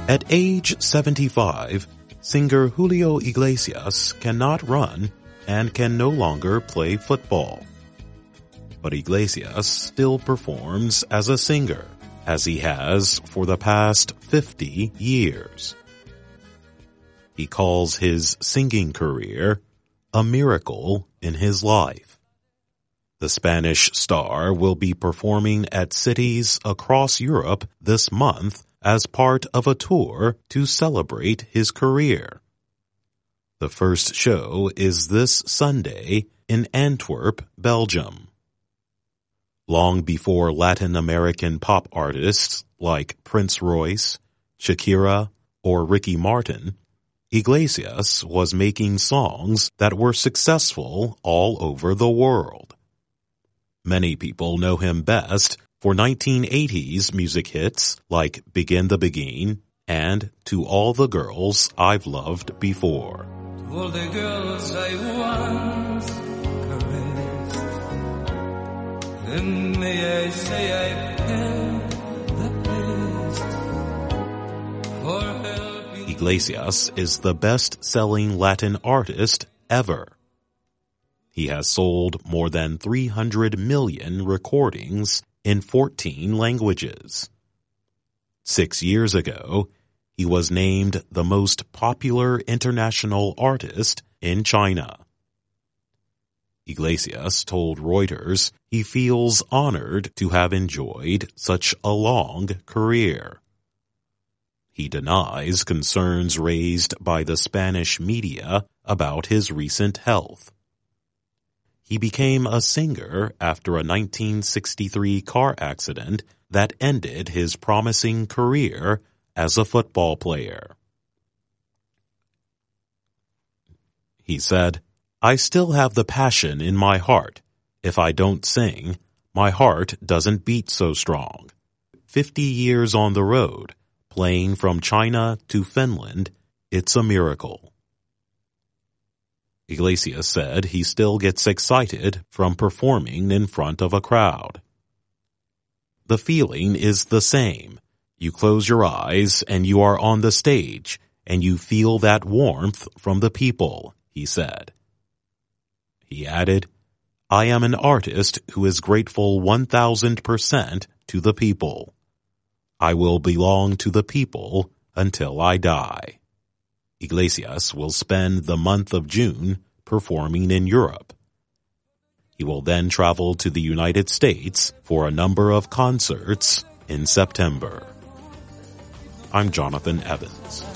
At age 75, singer Julio Iglesias cannot run and can no longer play football. But Iglesias still performs as a singer, as he has for the past 50 years. He calls his singing career a miracle in his life. The Spanish star will be performing at cities across Europe this month as part of a tour to celebrate his career. The first show is this Sunday in Antwerp, Belgium. Long before Latin American pop artists like Prince Royce, Shakira, or Ricky Martin, Iglesias was making songs that were successful all over the world. Many people know him best for 1980s music hits like Begin the Beguine and To All the Girls I've Loved Before. To all the girls I once caressed, then may I say I paid the best for helping. Iglesias is the best-selling Latin artist ever. He has sold more than 300 million recordings in 14 languages. 6 years ago, he was named the most popular international artist in China. Iglesias told Reuters he feels honored to have enjoyed such a long career. He denies concerns raised by the Spanish media about his recent health. He became a singer after a 1963 car accident that ended his promising career as a football player. He said, "I still have the passion in my heart. If I don't sing, my heart doesn't beat so strong. 50 years on the road, playing from China to Finland, it's a miracle." Iglesias said he still gets excited from performing in front of a crowd. "The feeling is the same. You close your eyes and you are on the stage and you feel that warmth from the people," he said. He added, "I am an artist who is grateful 1,000% to the people. I will belong to the people until I die." Iglesias will spend the month of June performing in Europe. He will then travel to the United States for a number of concerts in September. I'm Jonathan Evans.